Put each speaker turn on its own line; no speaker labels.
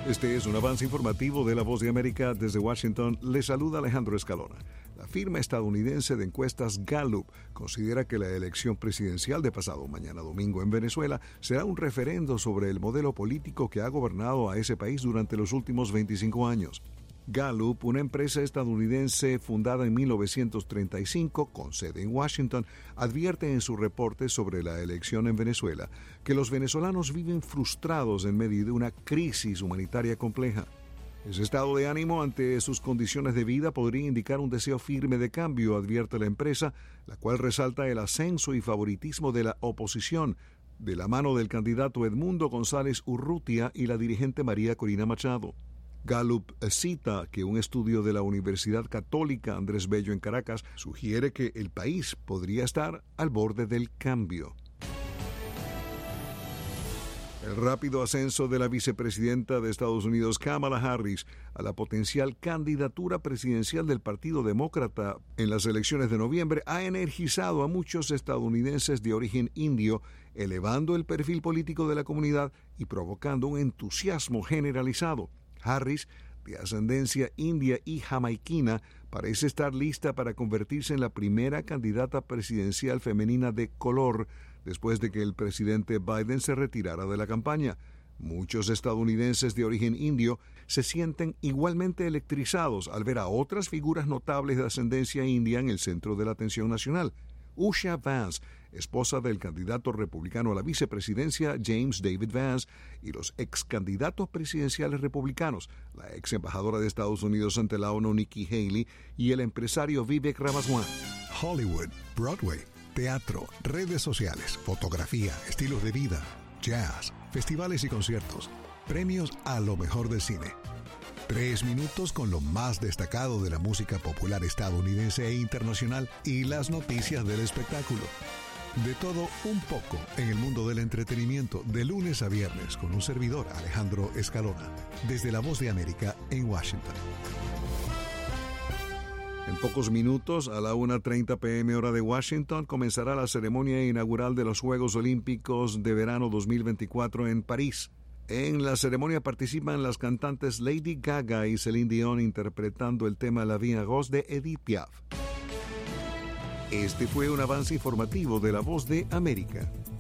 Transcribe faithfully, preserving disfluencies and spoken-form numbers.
Este es un avance informativo de La Voz de América. Desde Washington le saluda Alejandro Escalona. La firma estadounidense de encuestas Gallup considera que la elección presidencial de pasado mañana domingo en Venezuela será un referendo sobre el modelo político que ha gobernado a ese país durante los últimos veinticinco años. Gallup, una empresa estadounidense fundada en mil novecientos treinta y cinco con sede en Washington, advierte en su reporte sobre la elección en Venezuela que los venezolanos viven frustrados en medio de una crisis humanitaria compleja. Ese estado de ánimo ante sus condiciones de vida podría indicar un deseo firme de cambio, advierte la empresa, la cual resalta el ascenso y favoritismo de la oposición, de la mano del candidato Edmundo González Urrutia y la dirigente María Corina Machado. Gallup cita que un estudio de la Universidad Católica Andrés Bello en Caracas sugiere que el país podría estar al borde del cambio. El rápido ascenso de la vicepresidenta de Estados Unidos, Kamala Harris, a la potencial candidatura presidencial del Partido Demócrata en las elecciones de noviembre ha energizado a muchos estadounidenses de origen indio, elevando el perfil político de la comunidad y provocando un entusiasmo generalizado. Harris, de ascendencia india y jamaiquina, parece estar lista para convertirse en la primera candidata presidencial femenina de color después de que el presidente Biden se retirara de la campaña. Muchos estadounidenses de origen indio se sienten igualmente electrizados al ver a otras figuras notables de ascendencia india en el centro de la atención nacional. Usha Vance, esposa del candidato republicano a la vicepresidencia James David Vance, y los ex candidatos presidenciales republicanos, la ex embajadora de Estados Unidos ante la ONU Nikki Haley y el empresario Vivek Ramaswamy.
Hollywood, Broadway, teatro, redes sociales, fotografía, estilos de vida, jazz, festivales y conciertos, premios a lo mejor del cine. Tres minutos con lo más destacado de la música popular estadounidense e internacional y las noticias del espectáculo. De todo un poco en el mundo del entretenimiento, de lunes a viernes, con un servidor, Alejandro Escalona, desde La Voz de América en Washington.
En pocos minutos, a la una treinta p m hora de Washington, comenzará la ceremonia inaugural de los Juegos Olímpicos de Verano dos mil veinticuatro en París. En la ceremonia participan las cantantes Lady Gaga y Celine Dion interpretando el tema La Vie en Rose de Edith Piaf. Este fue un avance informativo de La Voz de América.